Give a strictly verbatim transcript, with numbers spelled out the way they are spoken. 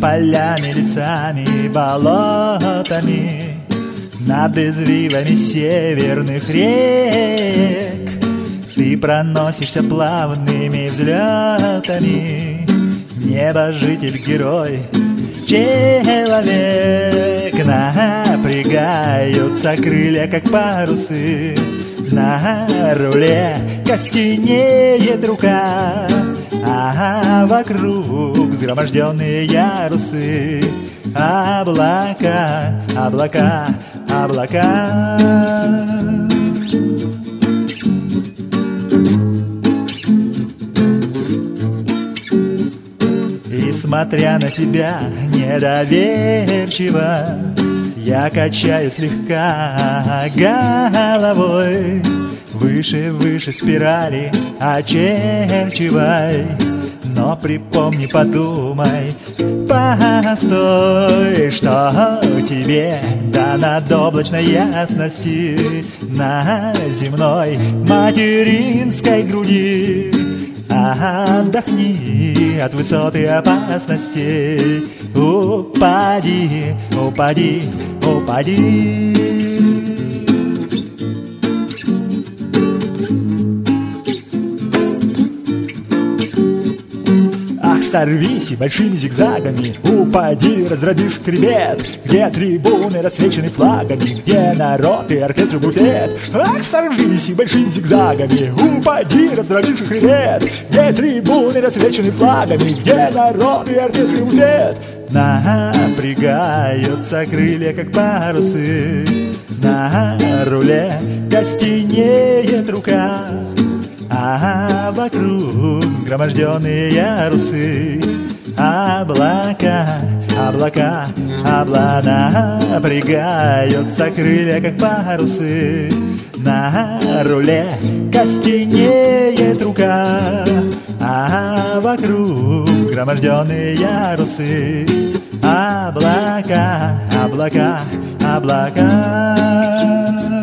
полями, лесами, болотами, над извивами северных рек. Ты проносишься плавными взлетами, небожитель, герой, человек. Напрягаются крылья, как парусы, на руле костенеет рука, а вокруг взгроможденные ярусы, облака, облака, облака. И смотря на тебя недоверчиво, я качаю слегка головой, выше, выше спирали очерчивай. Но припомни, подумай, постой, что тебе до надоблачной ясности на земной материнской груди. Отдохни от высоты опасностей, упади, упади, упади. Ах, сорвись и большими зигзагами упади, раздробишь хребет, где трибуны рассвечены флагами, где народ и оркестр буфет. Ах, сорвись и большими зигзагами упади, раздробишь хребет, где трибуны рассвечены флагами, где народ и оркестр буфет. Напрягаются крылья, как парусы, на руле костенеет рука, а вокруг взгроможденные ярусы, облака, облака, облака. Напрягаются крылья, как парусы, на руле костенеет рука, а вокруг взгроможденные ярусы, облака, облака, облака.